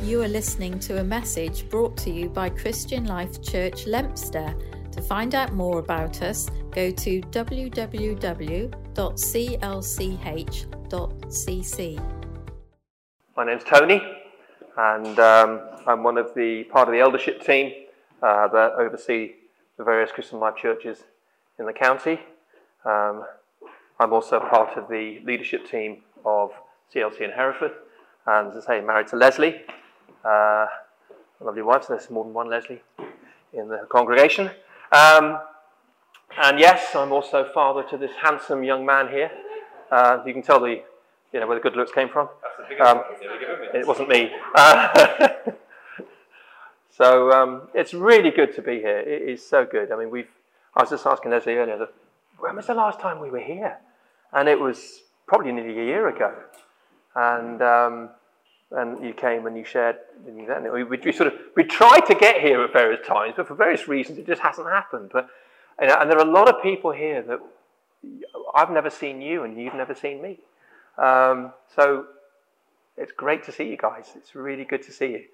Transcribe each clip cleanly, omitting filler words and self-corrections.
You are listening to a message brought to you by Christian Life Church Lempster. To find out more about us, go to www.clch.cc. My name's Tony, and I'm part of the eldership team that oversee the various Christian Life churches in the county. I'm also part of the leadership team of CLC in Hereford, and as I say, married to Leslie, a lovely wife. So there's more than one Leslie in the congregation. And yes, I'm also father to this handsome young man here. You can tell where the good looks came from. It wasn't me. So it's really good to be here. It is so good. I mean, I was just asking Leslie earlier, when was the last time we were here? And it was probably nearly a year ago. And you came and you shared. And we tried to get here at various times, but for various reasons it just hasn't happened. But and there are a lot of people here that I've never seen you and you've never seen me. So it's great to see you guys. It's really good to see you.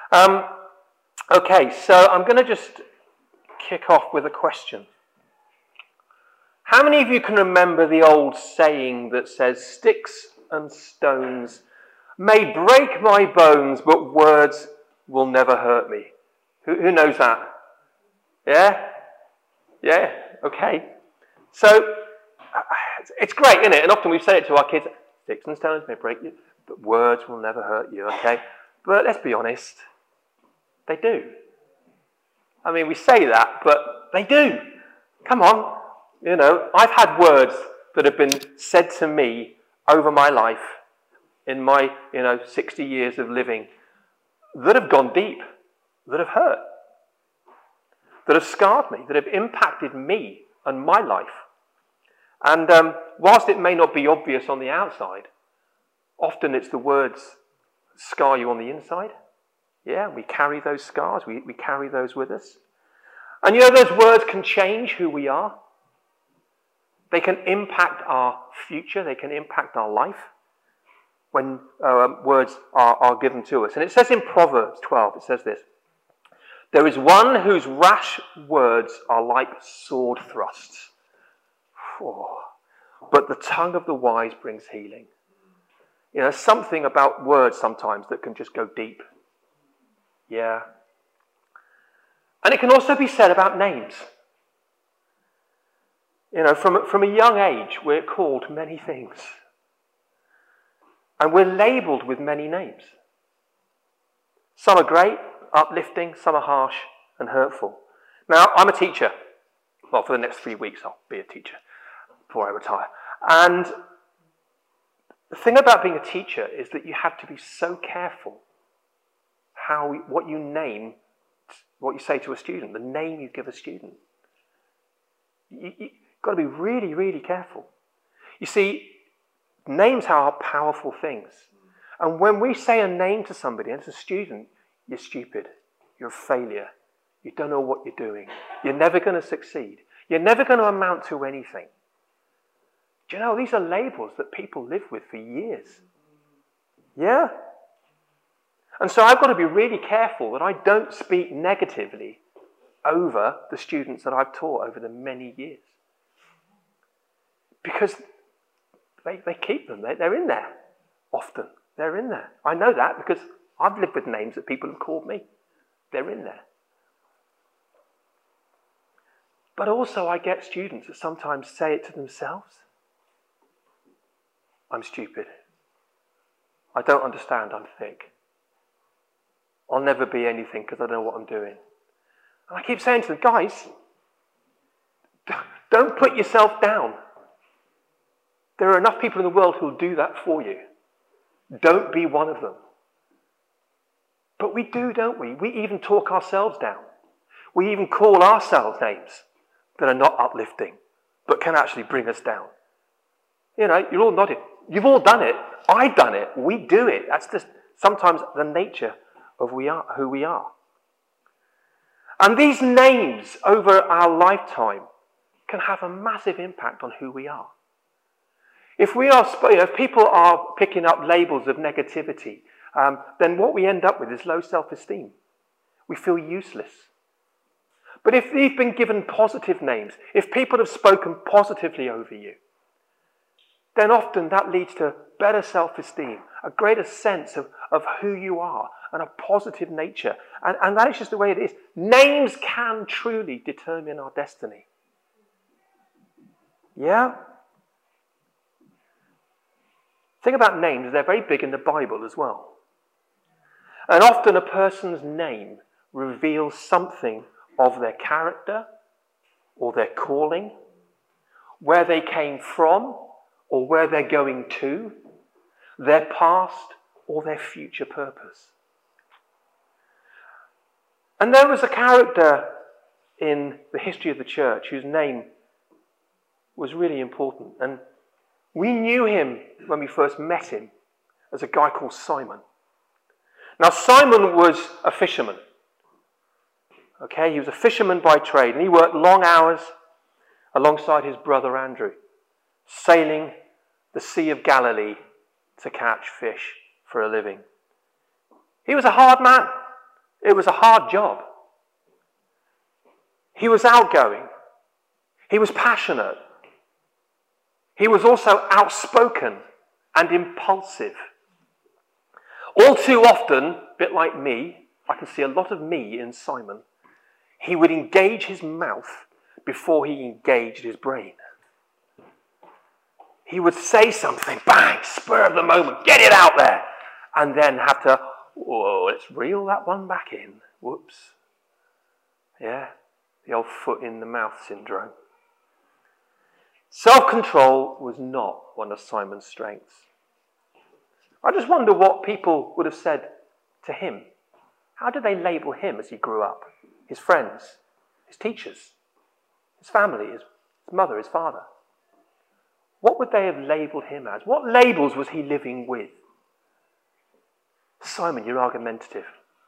Okay, so I'm going to just kick off with a question. How many of you can remember the old saying that says, "Sticks and stones may break my bones, but words will never hurt me"? Who knows that? Yeah? Yeah? Okay. So, it's great, isn't it? And often we've said it to our kids, "Sticks and stones may break you, but words will never hurt you," okay? But let's be honest, they do. I mean, we say that, but they do. Come on. I've had words that have been said to me over my life, in my, 60 years of living, that have gone deep, that have hurt, that have scarred me, that have impacted me and my life. And whilst it may not be obvious on the outside, often it's the words that scar you on the inside. Yeah, we carry those scars, we carry those with us. And those words can change who we are. They can impact our future, they can impact our life when words are given to us. And it says in Proverbs 12, it says this: "There is one whose rash words are like sword thrusts, but the tongue of the wise brings healing." Something about words sometimes that can just go deep. Yeah. And it can also be said about names. From a young age, we're called many things. And we're labelled with many names. Some are great, uplifting, some are harsh and hurtful. Now, I'm a teacher. Well, for the next 3 weeks, I'll be a teacher before I retire. And the thing about being a teacher is that you have to be so careful what you say to a student, the name you give a student. You've got to be really, really careful. You see, names are powerful things. And when we say a name to somebody, as a student, you're stupid, you're a failure, you don't know what you're doing, you're never going to succeed, you're never going to amount to anything. Do you know, these are labels that people live with for years. Yeah? And so I've got to be really careful that I don't speak negatively over the students that I've taught over the many years. Because they keep them. They're in there often. They're in there. I know that because I've lived with names that people have called me. They're in there. But also I get students that sometimes say it to themselves. "I'm stupid. I don't understand. I'm thick. I'll never be anything because I don't know what I'm doing." And I keep saying to them, guys, don't put yourself down. There are enough people in the world who will do that for you. Don't be one of them. But we do, don't we? We even talk ourselves down. We even call ourselves names that are not uplifting, but can actually bring us down. You're all nodding. You've all done it. I've done it. We do it. That's just sometimes the nature of who we are. And these names over our lifetime can have a massive impact on who we are. If people are picking up labels of negativity then what we end up with is low self-esteem. We feel useless. But if you've been given positive names, if people have spoken positively over you, then often that leads to better self-esteem, a greater sense of who you are, and a positive nature. And that is just the way it is. Names can truly determine our destiny. Yeah? Think about names. They're very big in the Bible as well. And often a person's name reveals something of their character or their calling, where they came from or where they're going to, their past or their future purpose. And there was a character in the history of the church whose name was really important. And we knew him when we first met him as a guy called Simon. Now, Simon was a fisherman. Okay, he was a fisherman by trade, and he worked long hours alongside his brother Andrew, sailing the Sea of Galilee to catch fish for a living. He was a hard man. It was a hard job. He was outgoing. He was passionate. He was also outspoken and impulsive. All too often, a bit like me, I can see a lot of me in Simon. He would engage his mouth before he engaged his brain. He would say something, bang, spur of the moment, get it out there, and then have to, whoa, let's reel that one back in. Whoops. Yeah, the old foot in the mouth syndrome. Self-control was not one of Simon's strengths. I just wonder what people would have said to him. How did they label him as he grew up? His friends, his teachers, his family, his mother, his father. What would they have labelled him as? What labels was he living with? Simon, you're argumentative.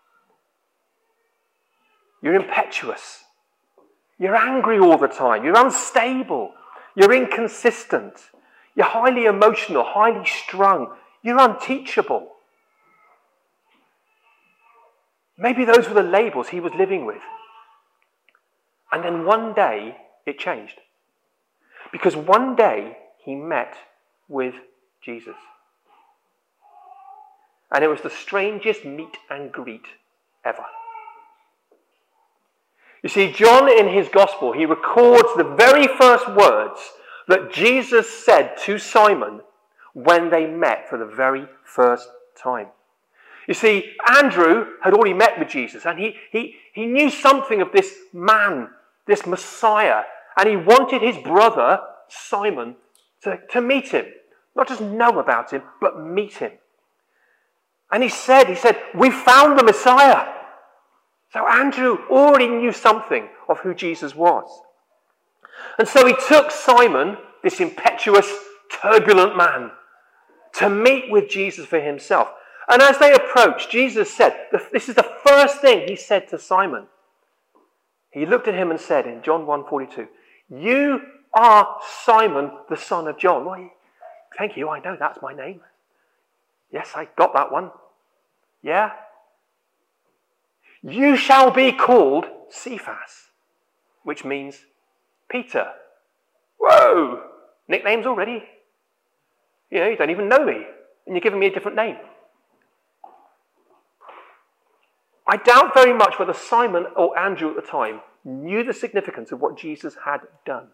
You're impetuous. You're angry all the time. You're unstable. You're inconsistent. You're highly emotional, highly strung. You're unteachable. Maybe those were the labels he was living with. And then one day it changed. Because one day he met with Jesus. And it was the strangest meet and greet ever. You see, John in his gospel, he records the very first words that Jesus said to Simon when they met for the very first time. You see, Andrew had already met with Jesus, and he knew something of this man, this Messiah, and he wanted his brother, Simon, to meet him. Not just know about him, but meet him. And he said, we found the Messiah. So Andrew already knew something of who Jesus was. And so he took Simon, this impetuous, turbulent man, to meet with Jesus for himself. And as they approached, Jesus said, this is the first thing he said to Simon. He looked at him and said in John 1:42, you are Simon, the son of John. Well, thank you, I know that's my name. Yes, I got that one. Yeah? You shall be called Cephas, which means Peter. Whoa! Nicknames already? You don't even know me, and you're giving me a different name. I doubt very much whether Simon or Andrew at the time knew the significance of what Jesus had done.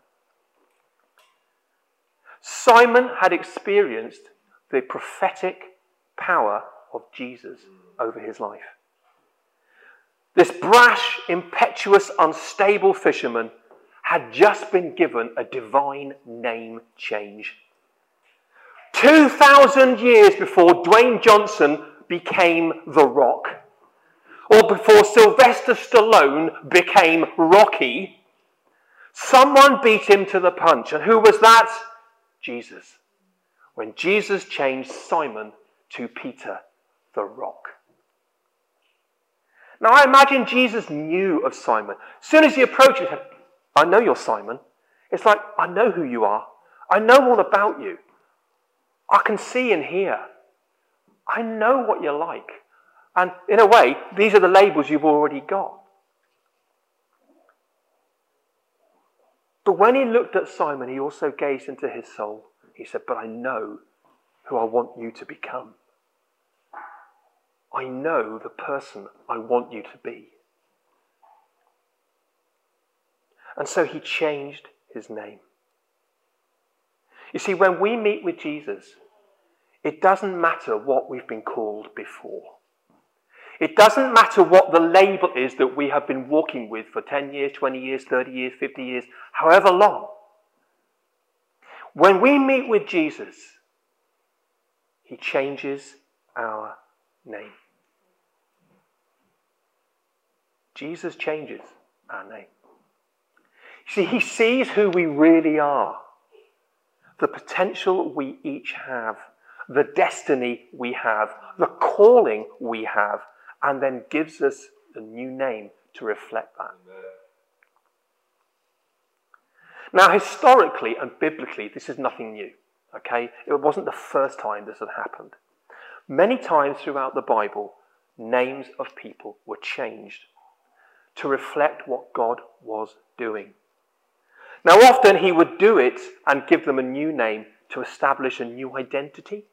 Simon had experienced the prophetic power of Jesus over his life. This brash, impetuous, unstable fisherman had just been given a divine name change. 2,000 years before Dwayne Johnson became The Rock, or before Sylvester Stallone became Rocky, someone beat him to the punch. And who was that? Jesus. When Jesus changed Simon to Peter, the Rock. Now I imagine Jesus knew of Simon. As soon as he approached him, he said, I know you're Simon. It's like, I know who you are. I know all about you. I can see and hear. I know what you're like. And in a way, these are the labels you've already got. But when he looked at Simon, he also gazed into his soul. He said, but I know who I want you to become. I know the person I want you to be. And so he changed his name. You see, when we meet with Jesus, it doesn't matter what we've been called before. It doesn't matter what the label is that we have been walking with for 10 years, 20 years, 30 years, 50 years, however long. When we meet with Jesus, he changes our name. Jesus changes our name. You see, he sees who we really are, the potential we each have, the destiny we have, the calling we have, and then gives us a new name to reflect that. Now, historically and biblically, this is nothing new, okay? It wasn't the first time this had happened. Many times throughout the Bible, names of people were changed to reflect what God was doing. Now, often he would do it and give them a new name to establish a new identity.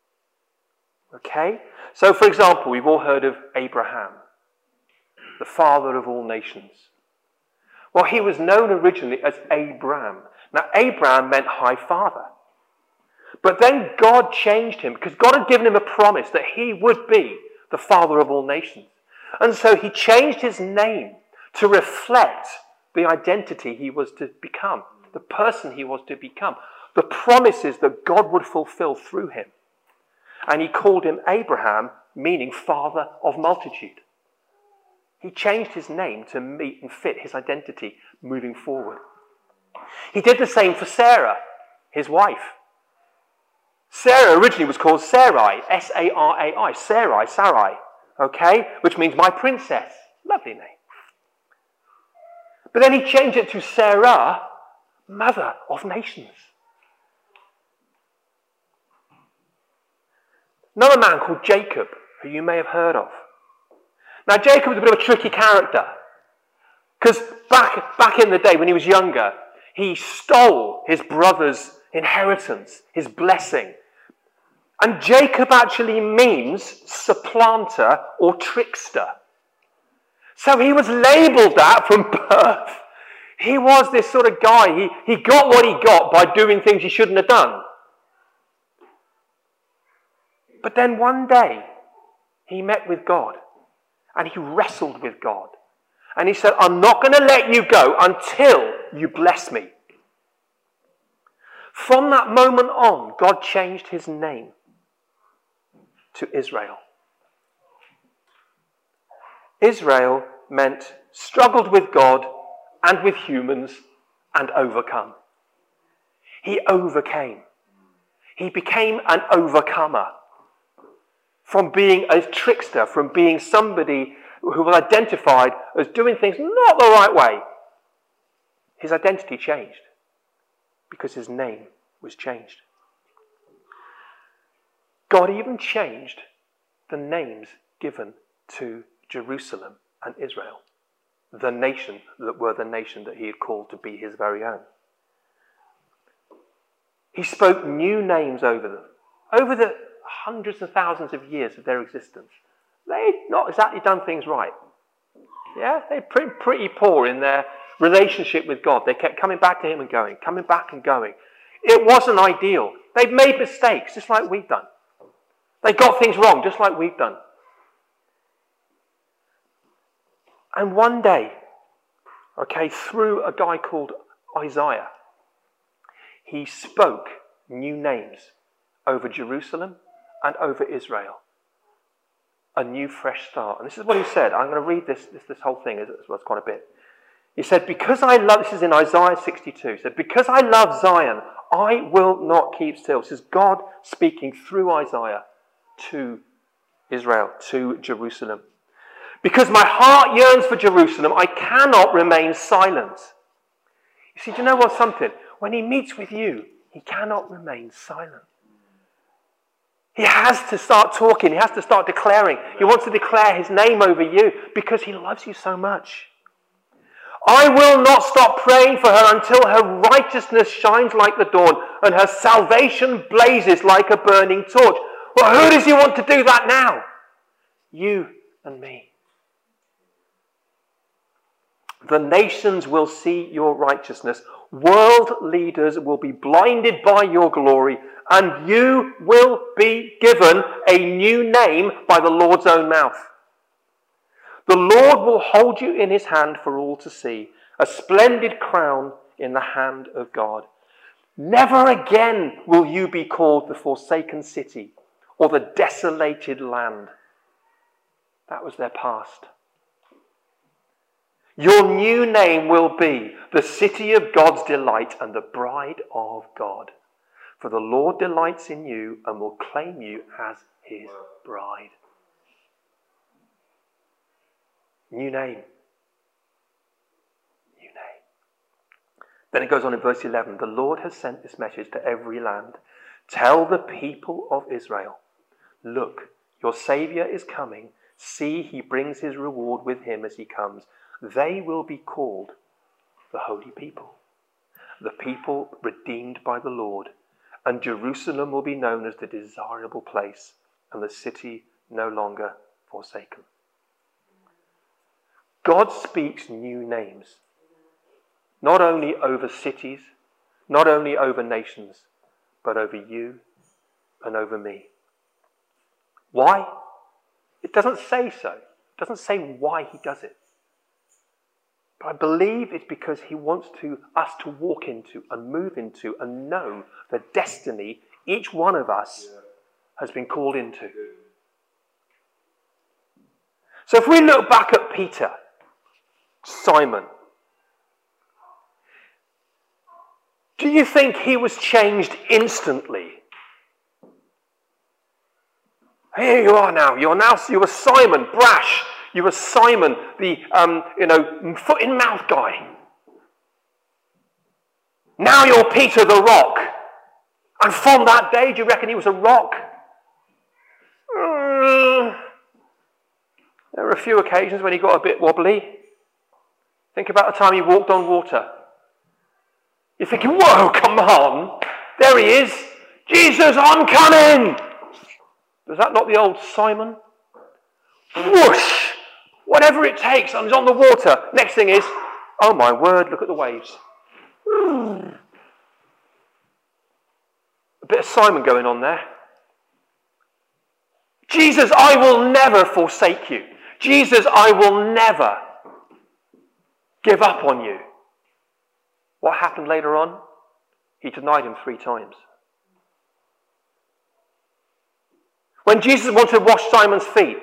Okay? So, for example, we've all heard of Abraham, the father of all nations. Well, he was known originally as Abram. Now, Abram meant high father. But then God changed him because God had given him a promise that he would be the father of all nations. And so he changed his name to reflect the identity he was to become, the person he was to become, the promises that God would fulfill through him. And he called him Abraham, meaning father of multitude. He changed his name to meet and fit his identity moving forward. He did the same for Sarah, his wife. Sarah originally was called Sarai, S-A-R-A-I, Sarai, okay, which means my princess. Lovely name. But then he changed it to Sarah, mother of nations. Another man called Jacob, who you may have heard of. Now, Jacob was a bit of a tricky character. Because back in the day when he was younger, he stole his brother's inheritance, his blessing. And Jacob actually means supplanter or trickster. So he was labelled that from birth. He was this sort of guy. He got what he got by doing things he shouldn't have done. But then one day, he met with God. And he wrestled with God. And he said, I'm not going to let you go until you bless me. From that moment on, God changed his name to Israel. Israel meant struggled with God and with humans and overcome. He overcame. He became an overcomer. From being a trickster, from being somebody who was identified as doing things not the right way. His identity changed because his name was changed. God even changed the names given to Jerusalem and Israel, the nation that were the nation that he had called to be his very own. He spoke new names over them, over the hundreds of thousands of years of their existence. They'd not exactly done things right. Yeah, they're pretty poor in their relationship with God. They kept coming back to him and going, coming back and going. It wasn't ideal. They'd made mistakes, just like we've done. They got things wrong, just like we've done. And one day, okay, through a guy called Isaiah, he spoke new names over Jerusalem and over Israel. A new fresh start. And this is what he said. I'm going to read this whole thing as well, quite a bit. He said, because I love, this is in Isaiah 62, he said, because I love Zion, I will not keep still. This is God speaking through Isaiah to Israel, to Jerusalem. Because my heart yearns for Jerusalem, I cannot remain silent. You see, do you know what something? When he meets with you, he cannot remain silent. He has to start talking. He has to start declaring. He wants to declare his name over you because he loves you so much. I will not stop praying for her until her righteousness shines like the dawn and her salvation blazes like a burning torch. Well, who does he want to do that now? You and me. The nations will see your righteousness. World leaders will be blinded by your glory, and you will be given a new name by the Lord's own mouth. The Lord will hold you in his hand for all to see, a splendid crown in the hand of God. Never again will you be called the forsaken city or the desolated land. That was their past. Your new name will be the city of God's delight and the bride of God. For the Lord delights in you and will claim you as his bride. New name. New name. Then it goes on in verse 11. The Lord has sent this message to every land. Tell the people of Israel, look, your Saviour is coming. See, he brings his reward with him as he comes. They will be called the holy people, the people redeemed by the Lord. And Jerusalem will be known as the desirable place and the city no longer forsaken. God speaks new names, not only over cities, not only over nations, but over you and over me. Why? It doesn't say so. It doesn't say why he does it. But I believe it's because he wants us to walk into and move into and know the destiny each one of us has been called into. So if we look back at Peter, Simon, do you think he was changed instantly? Here you are now. You were Simon, brash. You were Simon, the foot in mouth guy. Now you're Peter the rock. And from that day, do you reckon he was a rock? There were a few occasions when he got a bit wobbly. Think about the time he walked on water. You're thinking, whoa, come on. There he is. Jesus, I'm coming. Was that not the old Simon? Whoosh. Whatever it takes, and he's on the water. Next thing is, oh my word, look at the waves. A bit of Simon going on there. Jesus, I will never forsake you. Jesus, I will never give up on you. What happened later on? He denied him 3 times. When Jesus wanted to wash Simon's feet,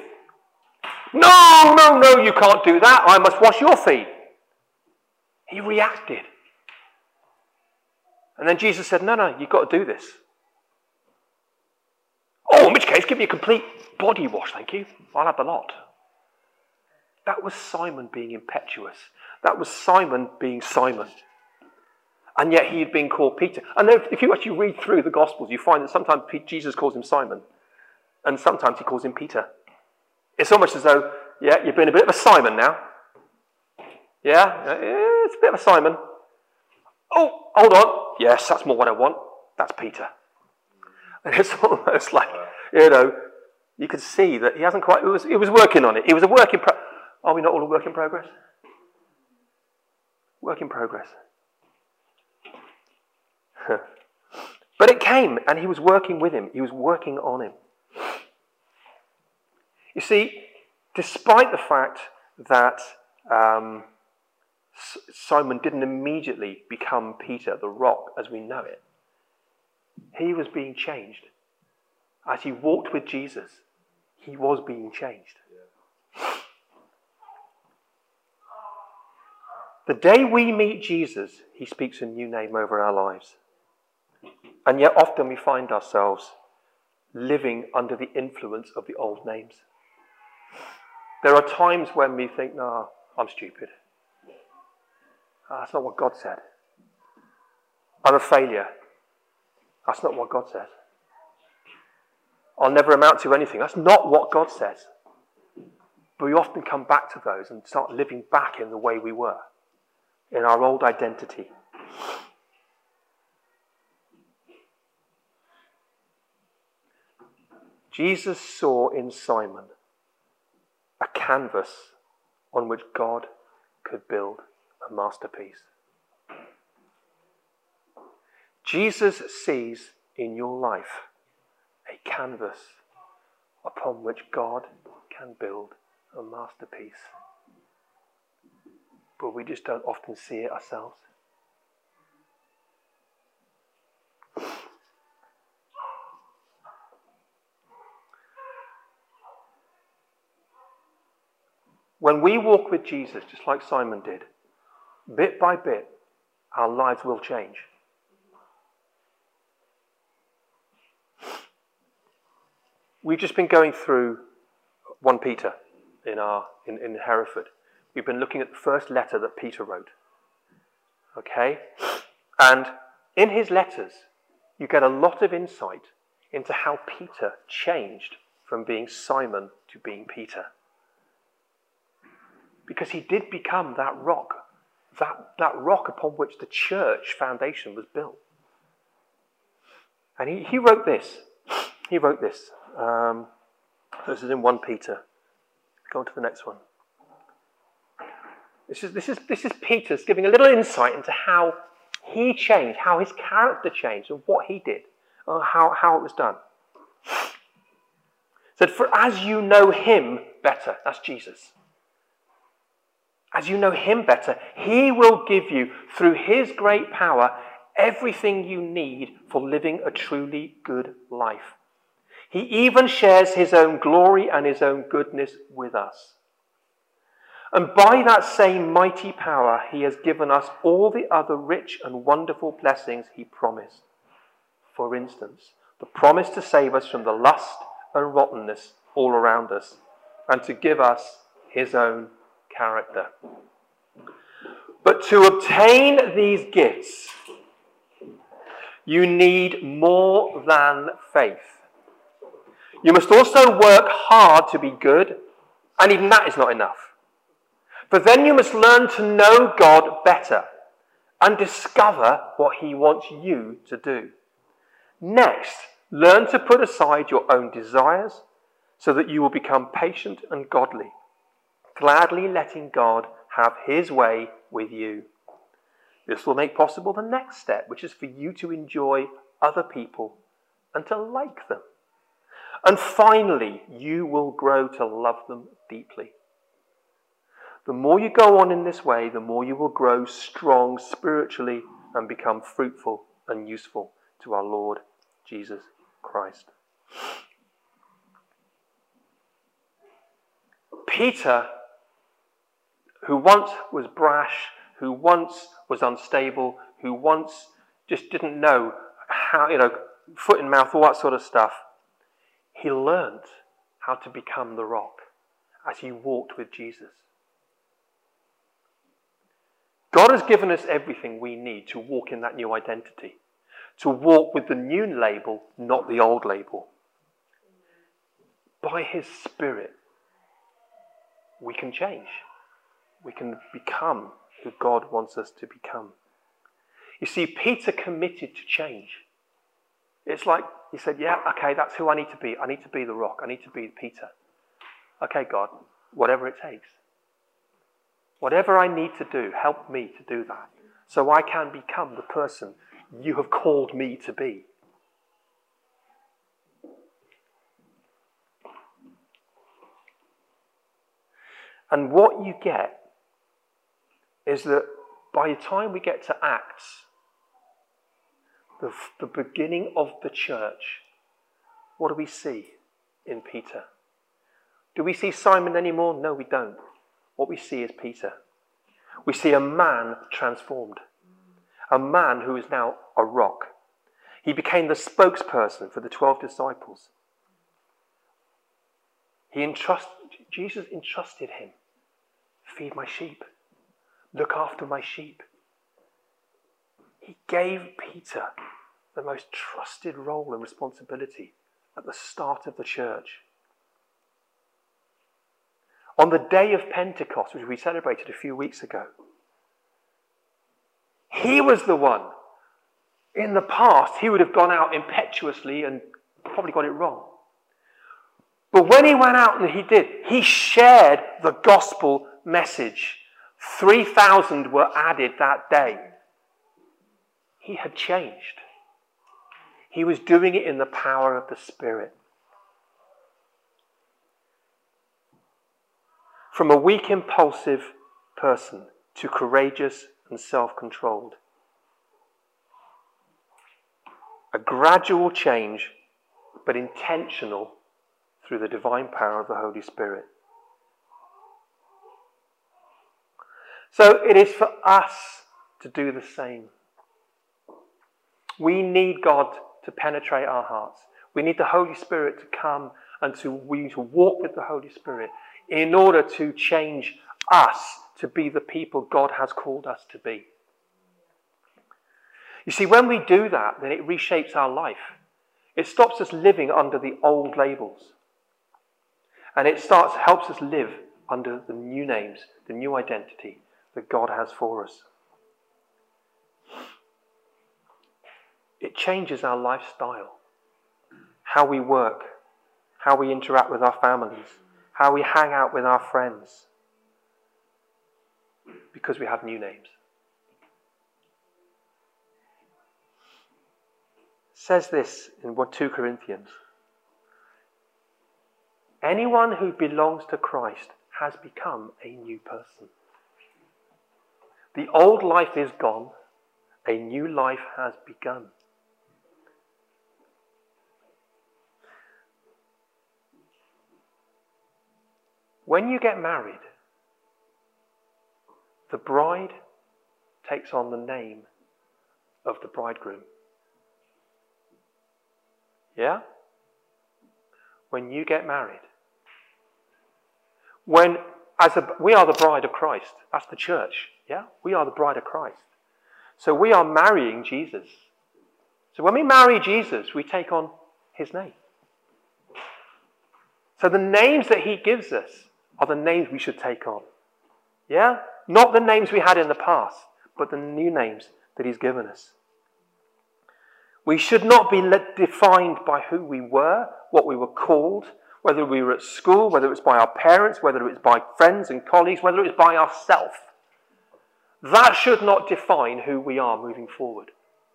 no, you can't do that. I must wash your feet. He reacted. And then Jesus said, no, you've got to do this. Oh, in which case, give me a complete body wash, thank you. I'll have the lot. That was Simon being impetuous. That was Simon being Simon. And yet he had been called Peter. And if you actually read through the Gospels, you find that sometimes Jesus calls him Simon. And sometimes he calls him Peter. It's almost as though, you've been a bit of a Simon now. It's a bit of a Simon. Oh, hold on. Yes, that's more what I want. That's Peter. And it's almost like, you could see that he hasn't quite, he was working on it. It was a work in progress. Are we not all a work in progress? Work in progress. But it came, and he was working with him. He was working on him. You see, despite the fact that Simon didn't immediately become Peter the rock as we know it, he was being changed. As he walked with Jesus, he was being changed. The day we meet Jesus, he speaks a new name over our lives. And yet often we find ourselves living under the influence of the old names. There are times when we think, no, I'm stupid. That's not what God said. I'm a failure. That's not what God says. I'll never amount to anything. That's not what God says. But we often come back to those and start living back in the way we were, in our old identity. Jesus saw in Simon a canvas on which God could build a masterpiece. Jesus sees in your life a canvas upon which God can build a masterpiece. But we just don't often see it ourselves. When we walk with Jesus, just like Simon did, bit by bit, our lives will change. We've just been going through 1 Peter in Hereford. We've been looking at the first letter that Peter wrote. Okay? And in his letters, you get a lot of insight into how Peter changed from being Simon to being Peter. Because he did become that rock upon which the church foundation was built. And he wrote this. He wrote this. This is in 1 Peter. Go on to the next one. This is Peter's giving a little insight into how he changed, how his character changed, and what he did, how it was done. He said, "For as you know him better," that's Jesus. As you know him better, he will give you, through his great power, everything you need for living a truly good life. He even shares his own glory and his own goodness with us. And by that same mighty power, he has given us all the other rich and wonderful blessings he promised. For instance, the promise to save us from the lust and rottenness all around us, and to give us his own character. But to obtain these gifts, you need more than faith. You must also work hard to be good, and even that is not enough. But then you must learn to know God better and discover what he wants you to do. Next, learn to put aside your own desires so that you will become patient and godly, gladly letting God have his way with you. This will make possible the next step, which is for you to enjoy other people and to like them. And finally, you will grow to love them deeply. The more you go on in this way, the more you will grow strong spiritually and become fruitful and useful to our Lord Jesus Christ. Peter, who once was brash, who once was unstable, who once just didn't know how, foot in mouth, all that sort of stuff, he learned how to become the rock as he walked with Jesus. God has given us everything we need to walk in that new identity, to walk with the new label, not the old label. By his Spirit, we can change. We can become who God wants us to become. You see, Peter committed to change. It's like he said, yeah, okay, that's who I need to be. I need to be the rock. I need to be Peter. Okay, God, whatever it takes. Whatever I need to do, help me to do that, so I can become the person you have called me to be. And what you get is that by the time we get to Acts, the beginning of the church, what do we see in Peter? Do we see Simon anymore? No, we don't. What we see is Peter. We see a man transformed. A man who is now a rock. He became the spokesperson for the 12 disciples. Jesus entrusted him. Feed my sheep. Look after my sheep. He gave Peter the most trusted role and responsibility at the start of the church. On the day of Pentecost, which we celebrated a few weeks ago, he was the one. In the past, he would have gone out impetuously and probably got it wrong. But when he went out, and he shared the gospel message. 3,000 were added that day. He had changed. He was doing it in the power of the Spirit. From a weak, impulsive person to courageous and self-controlled. A gradual change, but intentional through the divine power of the Holy Spirit. So it is for us to do the same. We need God to penetrate our hearts. We need the Holy Spirit to come and we need to walk with the Holy Spirit in order to change us to be the people God has called us to be. You see, when we do that, then it reshapes our life. It stops us living under the old labels. And it helps us live under the new names, the new identity that God has for us. It changes our lifestyle, how we work, how we interact with our families, how we hang out with our friends, because we have new names. It says this in 2 Corinthians. Anyone who belongs to Christ has become a new person. The old life is gone, a new life has begun. When you get married, the bride takes on the name of the bridegroom. Yeah? When you get married. We are the bride of Christ. That's the church. Yeah? We are the bride of Christ. So we are marrying Jesus. So when we marry Jesus, we take on his name. So the names that he gives us are the names we should take on. Yeah? Not the names we had in the past, but the new names that he's given us. We should not be defined by who we were, what we were called, whether we were at school, whether it was by our parents, whether it was by friends and colleagues, whether it was by ourselves. That should not define who we are moving forward.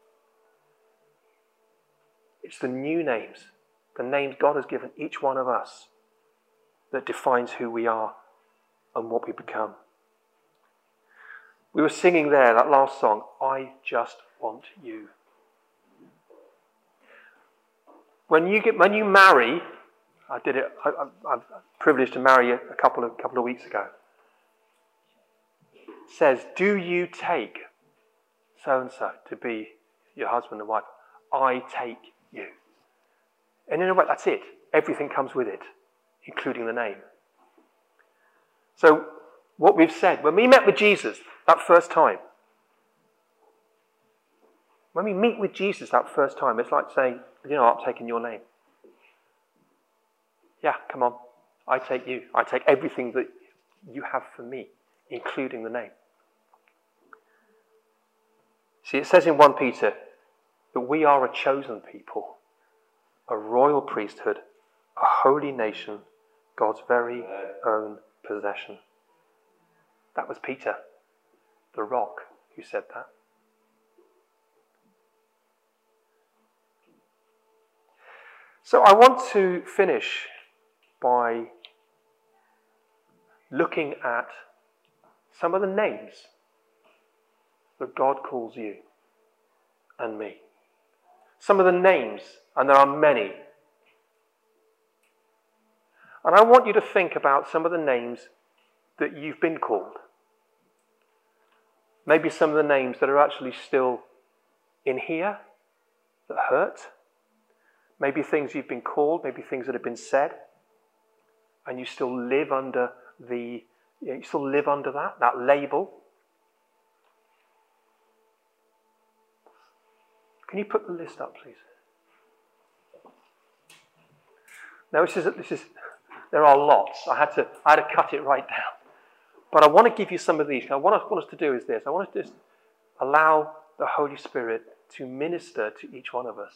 It's the new names, the names God has given each one of us, that defines who we are and what we become. We were singing there, that last song, I Just Want You. When you marry, I'm privileged to marry a couple of weeks ago. It says, do you take so-and-so to be your husband and wife? I take you. And in a way, that's it. Everything comes with it, including the name. So, what we've said, when we met with Jesus that first time, when we meet with Jesus that first time, it's like saying, I'm taking your name. Yeah, come on. I take you. I take everything that you have for me, including the name. See, it says in 1 Peter that we are a chosen people, a royal priesthood, a holy nation, God's very own possession. That was Peter, the rock, who said that. So I want to finish by looking at some of the names that God calls you and me. Some of the names, and there are many. And I want you to think about some of the names that you've been called. Maybe some of the names that are actually still in here that hurt. Maybe things you've been called, maybe things that have been said, and you still live under that label. Can you put the list up, please? Now there are lots. I had to cut it right down. But I want to give you some of these. What I want us to do is this. I want us to just allow the Holy Spirit to minister to each one of us.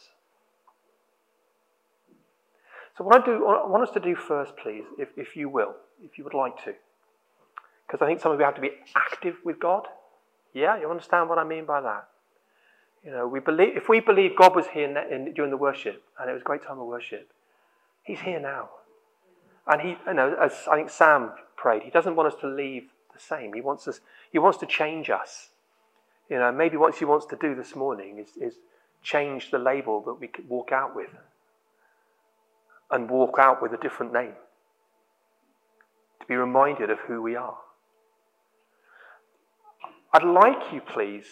So what I want us to do first, please, if you will, if you would like to. Because I think some of you have to be active with God. Yeah, you understand what I mean by that? You know, if we believe God was here during the worship, and it was a great time of worship, He's here now. And He, you know, as I think Sam prayed, He doesn't want us to leave the same. He wants to change us. You know, maybe what He wants to do this morning is change the label that we could walk out with. And walk out with a different name. To be reminded of who we are. I'd like you, please,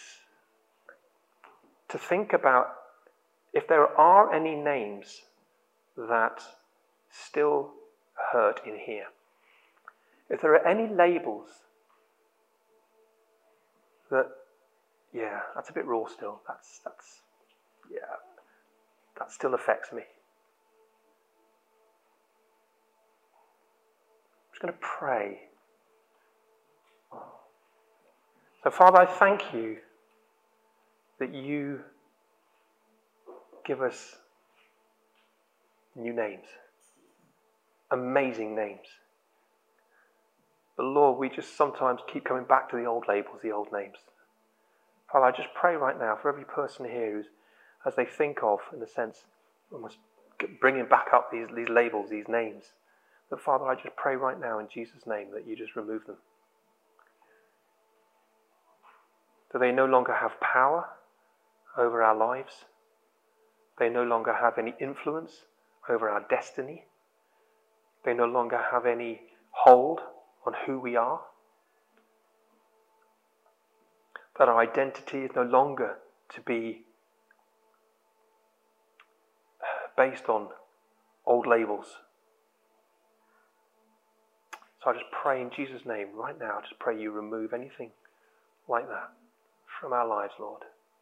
to think about if there are any names that still hurt in here. If there are any labels that, yeah, that's a bit raw still. That still affects me. I'm just going to pray. So, Father, I thank you that you give us new names, amazing names. But Lord, we just sometimes keep coming back to the old labels, the old names. Father, I just pray right now for every person here who's, as they think of, in a sense, almost bringing back up these labels, these names, that Father, I just pray right now in Jesus' name that you just remove them. That they no longer have power over our lives. They no longer have any influence over our destiny. They no longer have any hold on who we are. That our identity is no longer to be based on old labels. So I just pray in Jesus' name right now, just pray you remove anything like that from our lives, Lord.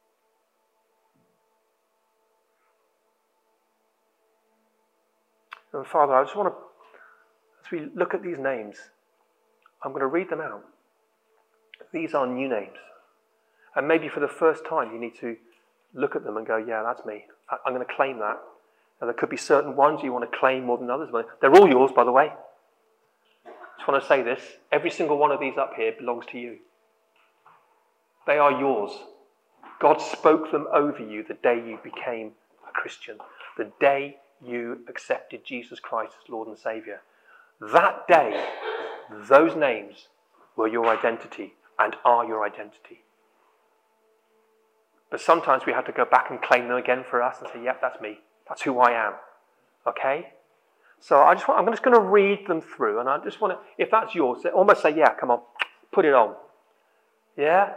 And Father, I just want to, as we look at these names, I'm going to read them out. These are new names. And maybe for the first time you need to look at them and go, yeah, that's me. I'm going to claim that. And there could be certain ones you want to claim more than others. But they're all yours, by the way. I just want to say this. Every single one of these up here belongs to you. They are yours. God spoke them over you the day you became a Christian. The day you accepted Jesus Christ as Lord and Saviour. That day, those names were your identity and are your identity. But sometimes we have to go back and claim them again for us and say, yep, that's me. That's who I am. Okay? So I'm just going to read them through, and I just want to, if that's yours, almost say, yeah, come on, put it on. Yeah?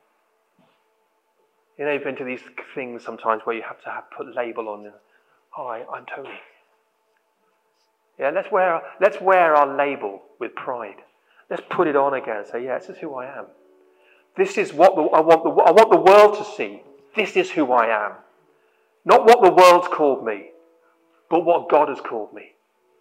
You know, you've been to these things sometimes where you have to put a label on. Hi, I'm Tony. Yeah, let's wear our label with pride. Let's put it on again and say, yeah, this is who I am. This is what I want the world to see. This is who I am. Not what the world's called me, but what God has called me.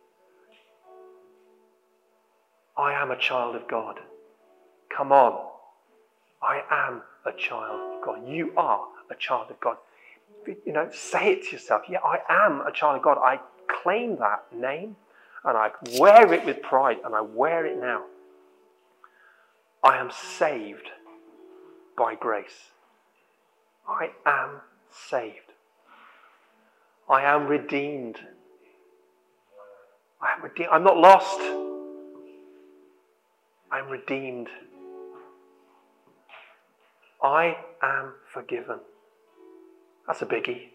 I am a child of God. Come on. I am a child of God. You are a child of God. You know, say it to yourself. Yeah, I am a child of God. I claim that name and I wear it with pride and I wear it now. I am saved by grace. I am saved. I am redeemed. I am redeemed. I'm not lost. I'm redeemed. I am forgiven. That's a biggie.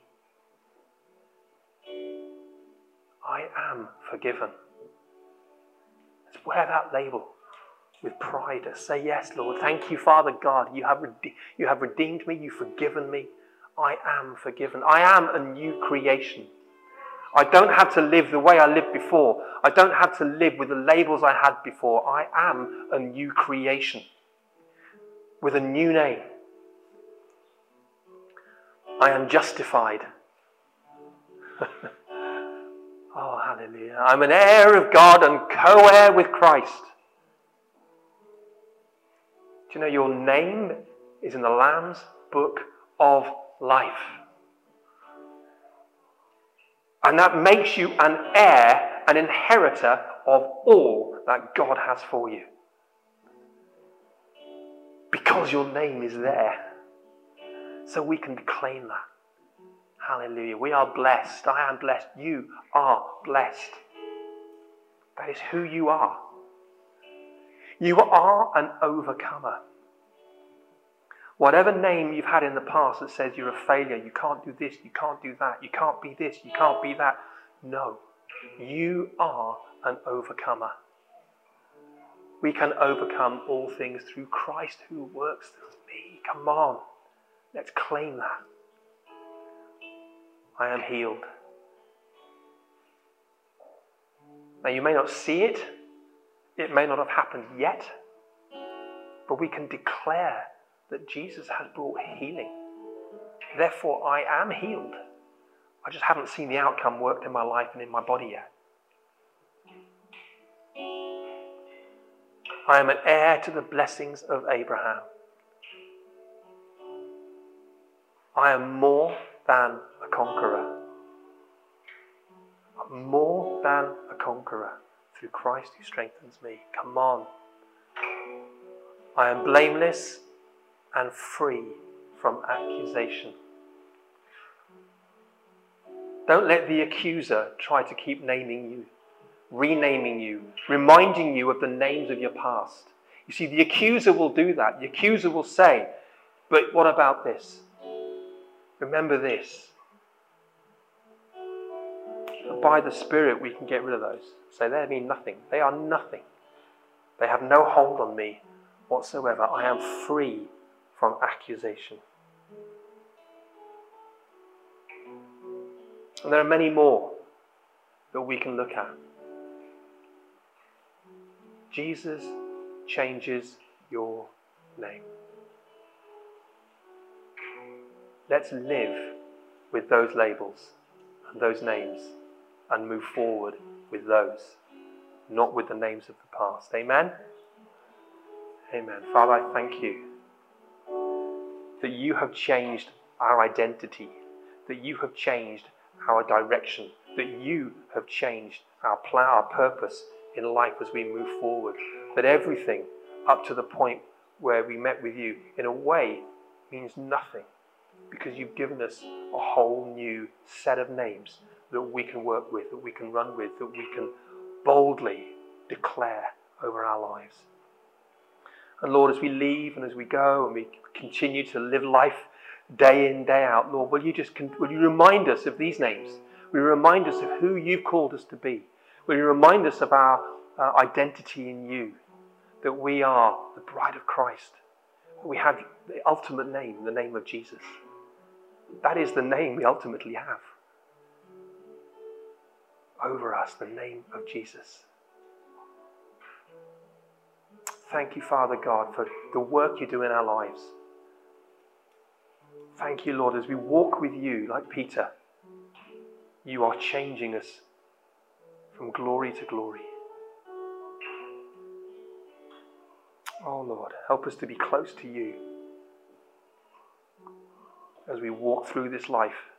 I am forgiven. Let's wear that label with pride. Say, yes, Lord. Thank you, Father God. You have redeemed me. You've forgiven me. I am forgiven. I am a new creation. I don't have to live the way I lived before. I don't have to live with the labels I had before. I am a new creation with a new name. I am justified. Oh, Hallelujah. I'm an heir of God and co-heir with Christ. Do you know your name is in the Lamb's book of life? And that makes you an heir, an inheritor of all that God has for you. Because your name is there. So we can claim that. Hallelujah. We are blessed. I am blessed. You are blessed. That is who you are. You are an overcomer. Whatever name you've had in the past that says you're a failure, you can't do this, you can't do that, you can't be this, you can't be that. No. You are an overcomer. We can overcome all things through Christ who works through me. Come on. Let's claim that. I am healed. Now you may not see it. It may not have happened yet. But we can declare that Jesus has brought healing. Therefore, I am healed. I just haven't seen the outcome worked in my life and in my body yet. I am an heir to the blessings of Abraham. I am more than a conqueror. I'm more than a conqueror through Christ who strengthens me. Come on. I am blameless and free from accusation. Don't let the accuser try to keep naming you, renaming you, reminding you of the names of your past. You see, the accuser will do that. The accuser will say, but what about this? Remember this. But by the Spirit, we can get rid of those. Say, they mean nothing. They are nothing. They have no hold on me whatsoever. I am free from accusation. And there are many more that we can look at. Jesus changes your name. Let's live with those labels and those names and move forward with those, not with the names of the past. Amen? Amen. Father, I thank you that you have changed our identity, that you have changed our direction, that you have changed our plan, our purpose in life as we move forward, that everything up to the point where we met with you in a way means nothing, because you've given us a whole new set of names that we can work with, that we can run with, that we can boldly declare over our lives. And Lord, as we leave and as we go and we continue to live life day in, day out, Lord, will you remind us of these names? Will you remind us of who you've called us to be? Will you remind us of our identity in you, that we are the bride of Christ, that we have the ultimate name, the name of Jesus. That is the name we ultimately have over us, the name of Jesus. Thank you, Father God, for the work you do in our lives. Thank you, Lord, as we walk with you like Peter, you are changing us from glory to glory. Oh, Lord, help us to be close to you as we walk through this life